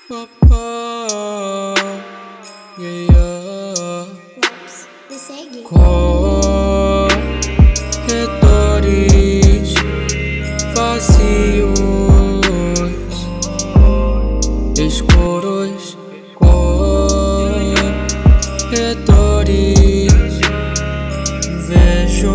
Oh, yeah, yeah. Me segue. Corredores vazios, escuros, corredores. Vejo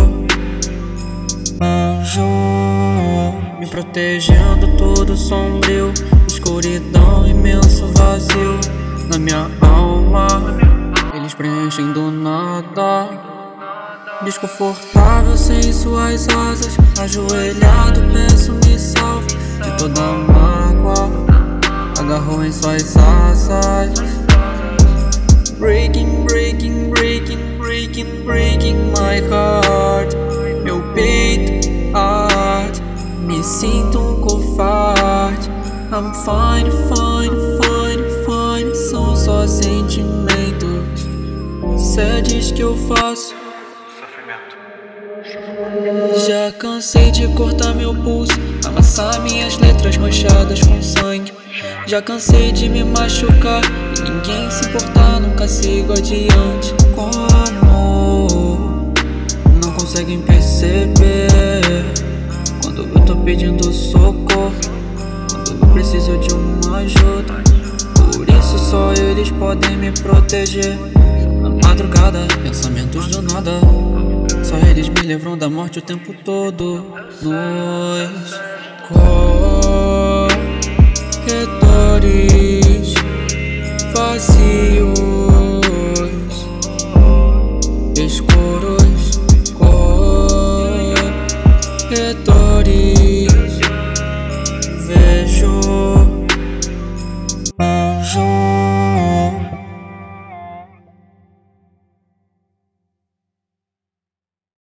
anjo me protegendo, tudo sombrio, escuridão, imenso vazio na minha alma. Eles preenchem do nada, desconfortável sem suas asas. Ajoelhado peço me salve de toda mágoa, agarrou em suas asas. Breaking, breaking, breaking, breaking, breaking my heart. Meu peito arde, me sinto um covarde. I'm fine, fine, fine, fine. São só sentimentos. Cê diz que eu faço Sofrimento. já cansei de cortar meu pulso, amassar minhas letras manchadas com sangue. Já cansei de me machucar e ninguém se importar, nunca sigo adiante. Como não conseguem perceber quando eu tô pedindo socorro, quando eu preciso de uma ajuda? Por isso só eles podem me proteger. Na madrugada, pensamentos do nada, só eles me livram da morte o tempo todo. Nós corredores vazios, escuros, corredores.